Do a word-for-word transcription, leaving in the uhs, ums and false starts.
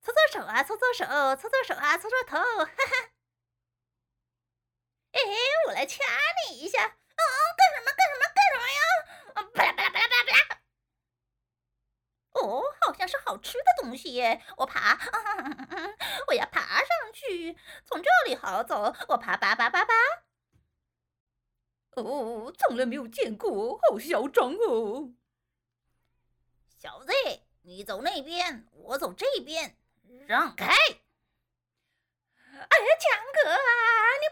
搓搓手啊，搓搓手，搓搓手啊，搓搓头，哈哈。哎，我来掐你一下。啊，干什么干什么干什么呀？啊，巴拉巴拉巴拉巴拉巴拉。哦，好像是好吃的东西耶！我爬，啊、我要爬上去，从这里好走。我爬爬爬爬爬。 哦，从来没有见过，好嚣张哦！ 小子，你走那边，我走这边，让开！哎呀，强哥啊，